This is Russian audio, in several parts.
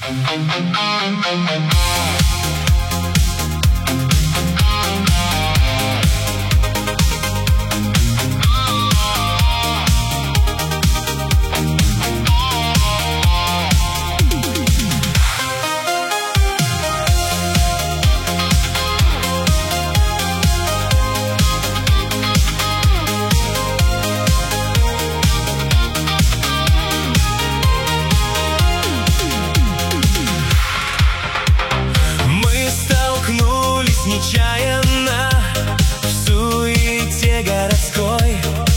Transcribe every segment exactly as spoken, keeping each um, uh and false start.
Нечаянно в суете городской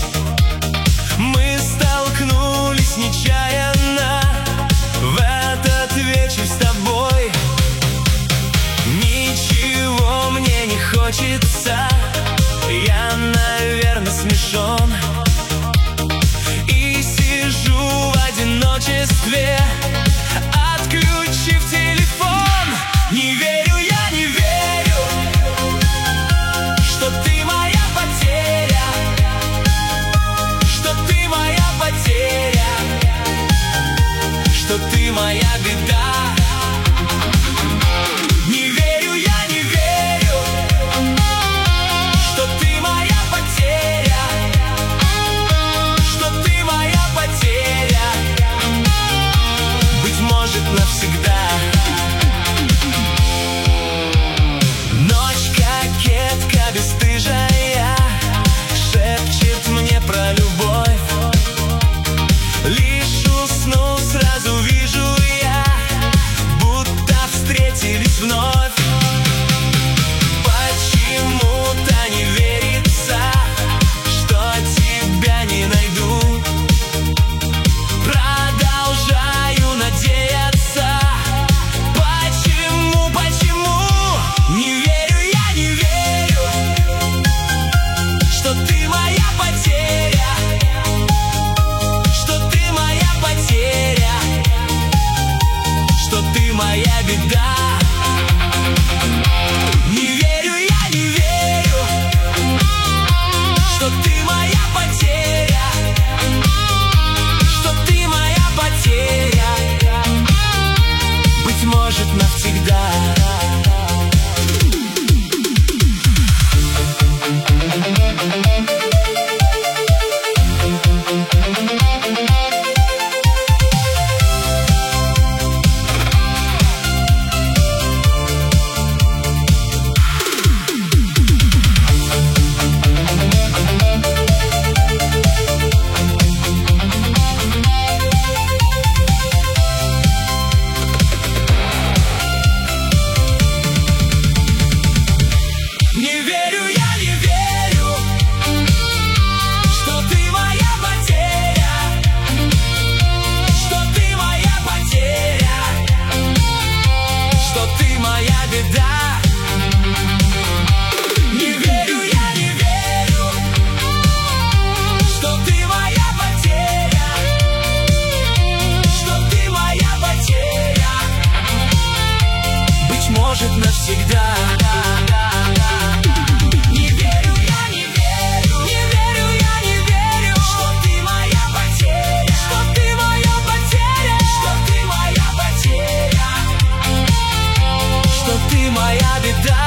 мы столкнулись нечаянно в этот вечер с тобой. Ничего мне не хочется, я, наверное, смешон, и сижу в одиночестве, отключив телефон. Не верю, я не верю, что ты моя потеря, что ты моя потеря, что ты моя беда. Не верю, я не верю, что ты моя потеря, что ты моя потеря, быть может, навсегда. Бесстыжая шепчет мне про любовь. Лишь усну, сразу вижу я, будто встретились вновь. Почему-то не верится, что тебя не найду. Продолжаю надеяться. Почему, почему? Не верю, я не верю, что ты моя потеря, что ты моя потеря, что ты моя беда. Не верю, я не верю, что ты моя потеря, что ты моя потеря, быть может, навсегда. Может, навсегда. Не верю, я не верю, не верю, я не верю, что ты моя потеря, что ты моя потеря, что ты моя потеря, что ты моя беда.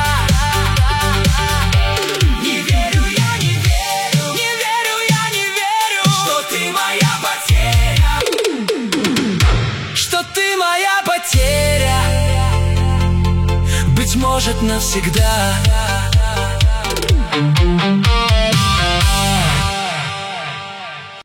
Не верю, я не верю, не верю, я не верю, что ты моя потеря, что ты моя потеря, быть может, навсегда.